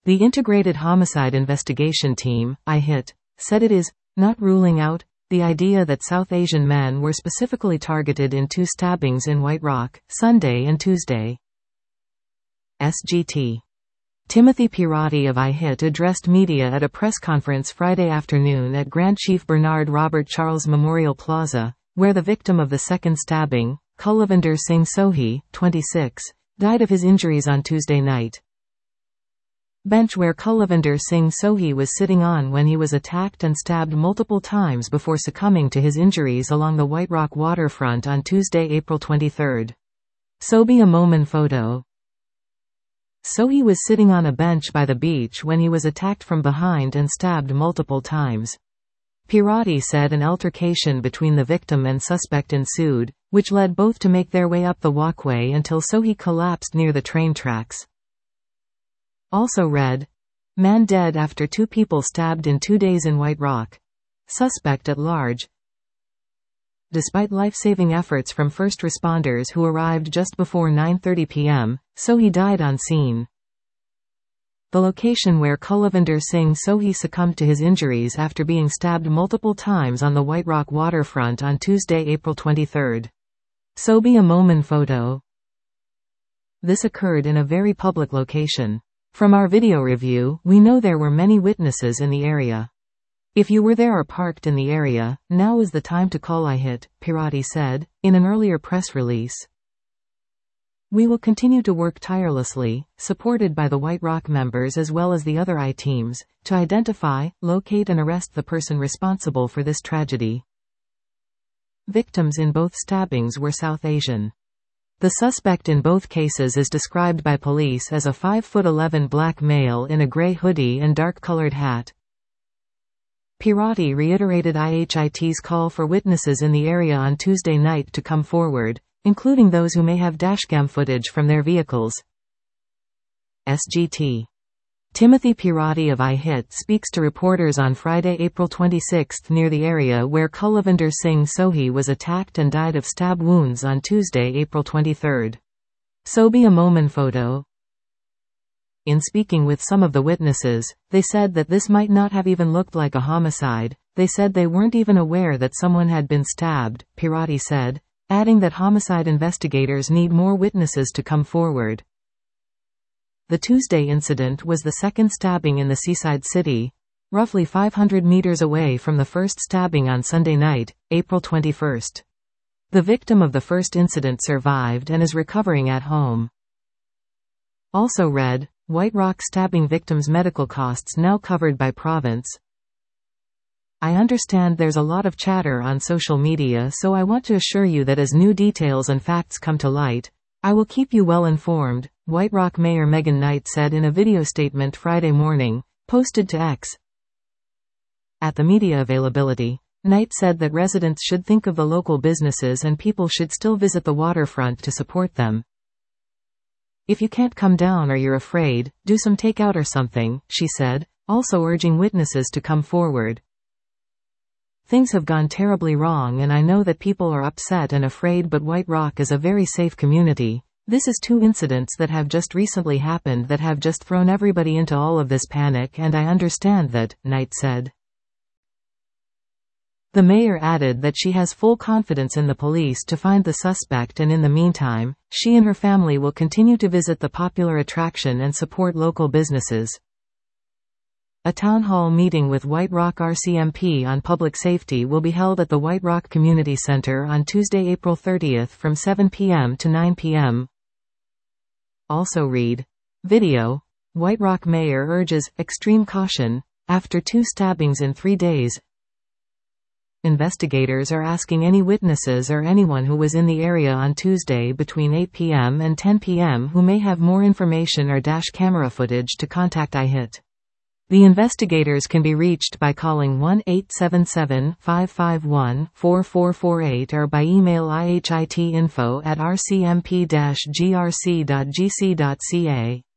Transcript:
The Integrated Homicide Investigation Team, IHIT, said it is not ruling out the idea that South Asian men were specifically targeted in 2 stabbings in White Rock, Sunday and Tuesday. SGT. Timothy Pirati of IHIT addressed media at a press conference Friday afternoon at Grand Chief Bernard Robert Charles Memorial Plaza, where the victim of the second stabbing, Kulvinder Singh Sohi, 26, died of his injuries on Tuesday night. Bench where Kulvinder Singh Sohi was sitting on when he was attacked and stabbed multiple times before succumbing to his injuries along the White Rock waterfront on Tuesday, April 23. Sobi a Moman photo. Sohi was sitting on a bench by the beach when he was attacked from behind and stabbed multiple times. Pirati said an altercation between the victim and suspect ensued, which led both to make their way up the walkway until Sohi collapsed near the train tracks. Also read, man dead after 2 people stabbed in 2 days in White Rock. Suspect at large. Despite life-saving efforts from first responders who arrived just before 9:30 p.m., Sohi died on scene. The location where Kulvinder Singh Sohi succumbed to his injuries after being stabbed multiple times on the White Rock waterfront on Tuesday, April 23. Sobi a Moman photo. This occurred in a very public location. From our video review, we know there were many witnesses in the area. If you were there or parked in the area, now is the time to call IHIT, Pirati said, in an earlier press release. We will continue to work tirelessly, supported by the White Rock members as well as the other I teams, to identify, locate and arrest the person responsible for this tragedy. Victims in both stabbings were South Asian. The suspect in both cases is described by police as a 5'11" black male in a gray hoodie and dark-colored hat. Pirati reiterated IHIT's call for witnesses in the area on Tuesday night to come forward, including those who may have dashcam footage from their vehicles. SGT. Timothy Pirati of IHIT speaks to reporters on Friday, April 26 near the area where Kulvinder Singh Sohi was attacked and died of stab wounds on Tuesday, April 23. Sobi a Moman photo. In speaking with some of the witnesses, they said that this might not have even looked like a homicide. They said they weren't even aware that someone had been stabbed, Pirati said, adding that homicide investigators need more witnesses to come forward. The Tuesday incident was the second stabbing in the seaside city, roughly 500 meters away from the first stabbing on Sunday night, April 21. The victim of the first incident survived and is recovering at home. Also read, White Rock stabbing victims' medical costs now covered by province. I understand there's a lot of chatter on social media, so I want to assure you that as new details and facts come to light, I will keep you well informed, White Rock Mayor Megan Knight said in a video statement Friday morning, posted to X. At the media availability, Knight said that residents should think of the local businesses and people should still visit the waterfront to support them. If you can't come down or you're afraid, do some takeout or something, she said, also urging witnesses to come forward. Things have gone terribly wrong and I know that people are upset and afraid, but White Rock is a very safe community. This is 2 incidents that have just recently happened that have just thrown everybody into all of this panic, and I understand that, Knight said. The mayor added that she has full confidence in the police to find the suspect, and in the meantime, she and her family will continue to visit the popular attraction and support local businesses. A town hall meeting with White Rock RCMP on public safety will be held at the White Rock Community Center on Tuesday, April 30 from 7 p.m. to 9 p.m. Also read. Video. White Rock Mayor urges extreme caution after 2 stabbings in 3 days. Investigators are asking any witnesses or anyone who was in the area on Tuesday between 8 p.m. and 10 p.m. who may have more information or dash camera footage to contact IHIT. The investigators can be reached by calling 1-877-551-4448 or by email ihitinfo@rcmp-grc.gc.ca.